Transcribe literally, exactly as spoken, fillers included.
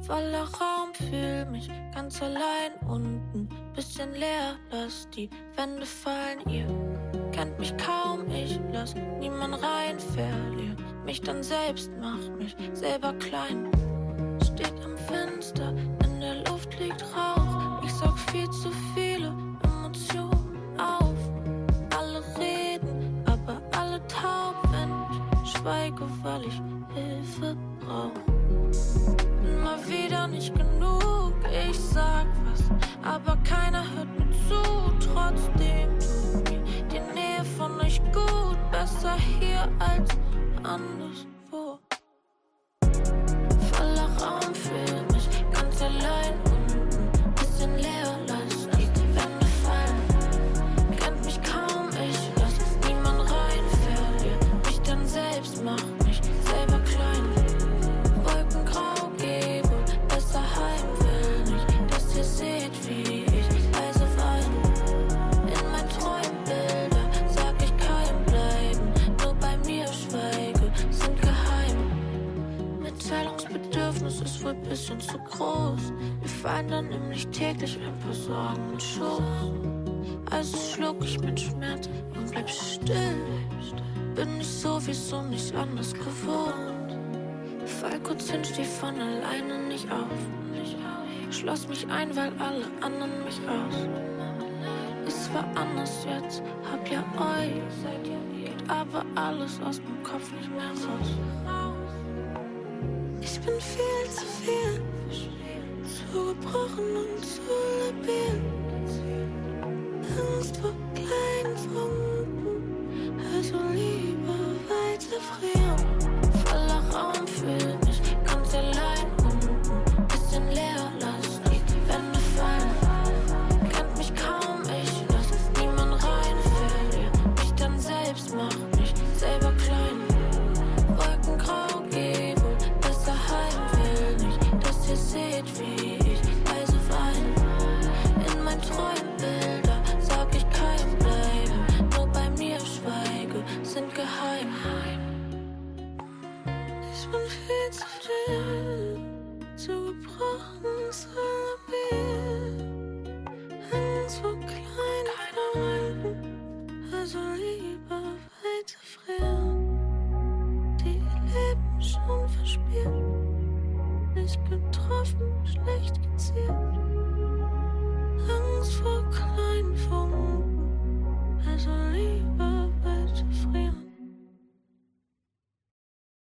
Voller Raum, fühl mich ganz allein unten, bisschen leer, lass die Wände fallen. Ihr kennt mich kaum, ich lass niemand rein, verlier mich dann selbst, mach mich selber klein. Steht am Fenster, in der Luft liegt Rauch, ich saug viel zu viele Emotionen auf. Alle reden, aber alle taub, wenn ich schweige, weil ich Hilfe brauch. Bin mal wieder nicht genug, ich sag was, aber keiner hört mir zu. Trotzdem tut mir die Nähe von euch gut, besser hier als anderswo. Voller Raum, fühl mich ganz allein unten, bisschen leer, lass die Wände fallen. Kennt mich kaum, ich lass niemand rein, verlier mich dann selbst, mach mich selber klein. Wolkengrau, geh wohl besser heim, will nicht, dass ihr seht, wie ich leise wein. In meinen Träumbilder sag ich kein Bleiben, nur bei mir schweige, sind geheim. Mitteilungsbedürfnis ist wohl bisschen zu groß, wir fallen dann nämlich täglich ein paar Sorgen in Schoß. Also schluck ich mit Schmerz und bleib still, bin ich sowieso nicht anders gewohnt. Fall kurz hin, steh von alleine nicht auf. Schloss mich ein, weil alle anderen mich aus. Es war anders jetzt, hab ja euch, geht aber alles aus meinem Kopf nicht mehr raus. Ich bin viel zu viel, zu gebrochen und zu labil. Angst vor kleinen Funken, also lieber weiter frieren. Voller Raum, fühl mich ganz allein unten, bisschen leer, lass die Wände fallen. Kennt mich kaum, ich lass niemand rein, verlier mich dann selbst, mach mich selber klein. Wolkengrau, geh wohl besser heim, will nicht, dass ihr seht, wie ich leise wein. In meinen Träumbilder sag ich kein Bleiben, nur bei mir schweige, sind geheim. Ich bin viel zu still, zu gebrochen, zu labil. Angst vor kleinen Freunden, also lieber weiter frieren. Die Leben schon verspielt, nicht getroffen, schlecht gezielt.